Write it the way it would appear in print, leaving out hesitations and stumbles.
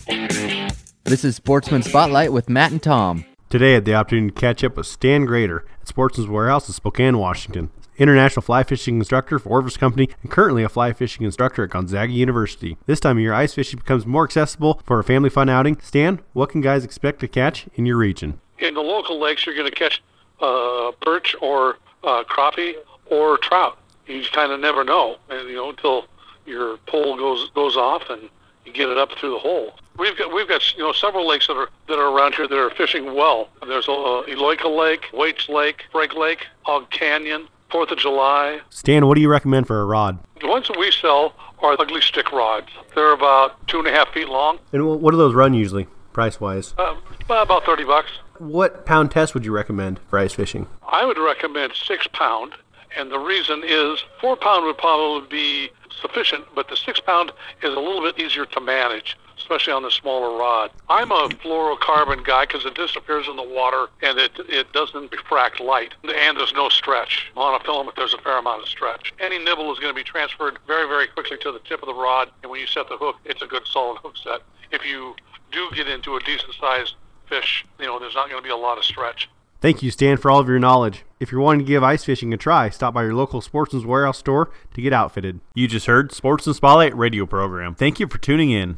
This is Sportsman Spotlight with Matt and Tom. Today I had the opportunity to catch up with Stan Grader at Sportsman's Warehouse in Spokane, Washington. International fly fishing instructor for Orvis Company and currently a fly fishing instructor at Gonzaga University. This time of year, ice fishing becomes more accessible for a family fun outing. Stan, what can guys expect to catch in your region? In the local lakes, you're going to catch perch or crappie or trout. You just kind of never know, until your pole goes off and you get it up through the hole. We've got several lakes that are around here that are fishing well. There's Eloika Lake, Waits Lake, Break Lake, Hog Canyon, 4th of July. Stan, what do you recommend for a rod? The ones that we sell are ugly stick rods. They're about 2.5 feet long. And what do those run usually, price-wise? About $30. What pound test would you recommend for ice fishing? I would recommend 6 pound, and the reason is 4 pound would probably be sufficient, but the 6 pound is a little bit easier to manage, especially on the smaller rod. I'm a fluorocarbon guy because it disappears in the water and it doesn't refract light, and there's no stretch. On a filament, there's a fair amount of stretch. Any nibble is going to be transferred very, very quickly to the tip of the rod, and when you set the hook, it's a good solid hook set. If you do get into a decent-sized fish, there's not going to be a lot of stretch. Thank you, Stan, for all of your knowledge. If you're wanting to give ice fishing a try, stop by your local Sportsman's Warehouse store to get outfitted. You just heard Sportsman's Spotlight radio program. Thank you for tuning in.